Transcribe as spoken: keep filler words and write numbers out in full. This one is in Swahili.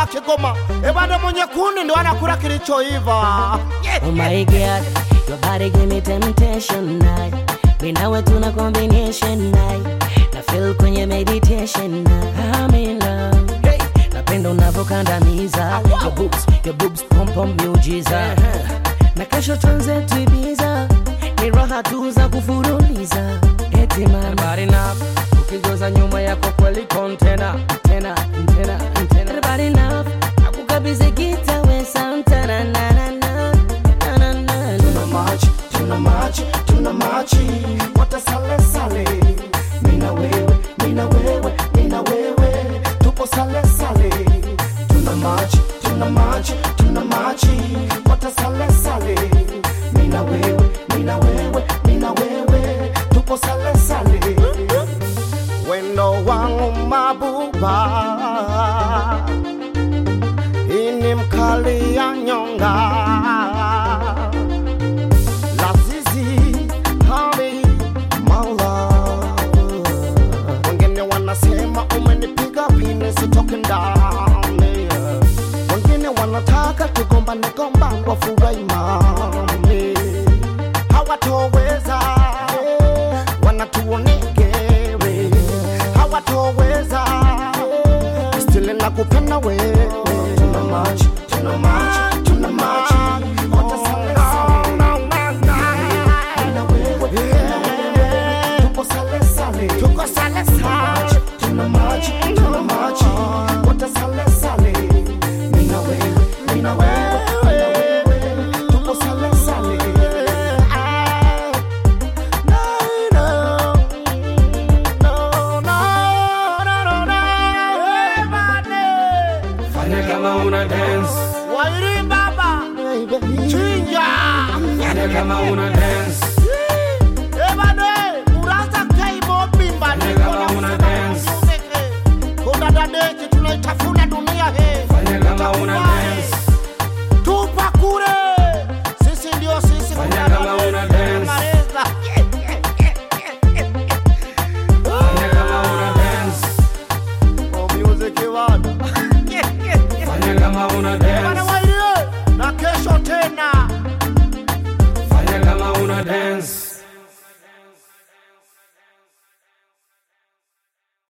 wa Kigoma. Ebada mwenye kuni ndo anakula kilichoiva. Oh my God, your body give me temptation night. Me nawe tuna combination night. Na feel kwenye meditation night. I'm in love. Hey, napenda unavokandamiza. Your boobs, your boobs pump pump miujiza. Na kesho tuanze tuibiza. Ni raha tu za kufuruliza. Eti mama body nap. Ukijoza nyuma yako kweli kontena. Tena, tena, tena. Everybody nap. Akukabize gita we santana na na na. Na na na. Tuna machi, tuna machi, tuna machi. Wata sale sale. Mina wewe, mina wewe, mina wewe. Tupo sale sale. Tuna machi, tuna machi, tuna machi. Wata sale sale. Mina wewe, mina wewe, mina wewe. Tupo sale sale. Wendo wangu mabuba. Ini mkali ya nyonga. Lazizi, honey, my love. Wengine wanasema umenipiga pini sitoke ndani. Wengine wanataka tugombane gombane wafurahi mami. Hawatoweza, wanatuonegere. Hawatoweza, still nakupenda wewe. Tuna machi, tuna machi, tuna machi. Wata sale sale. Mina wewe, mina wewe. Tupo sale sale. Tuko sale sale. Tuna machi, tuna machi. Wata sale sale. Mina wewe, mina wewe, mina wewe. Tupo sale sale. Fanya kama una dance. Wairi baba, chinja. Fanya kama una dance. Ebane, uraza kaibo bimba. Fanya kama una dance. Kuna dadeki tunaitafuna dunia he. Fanya kama una dance. Tupa kure. Sisi ndio sisi. Fanya kama una dance. Mareza. Fanya kama una dance. Oh, music iwana. Fanya kama una Ebane dance. wairi. Na kesho tena. Fanya kama una dance.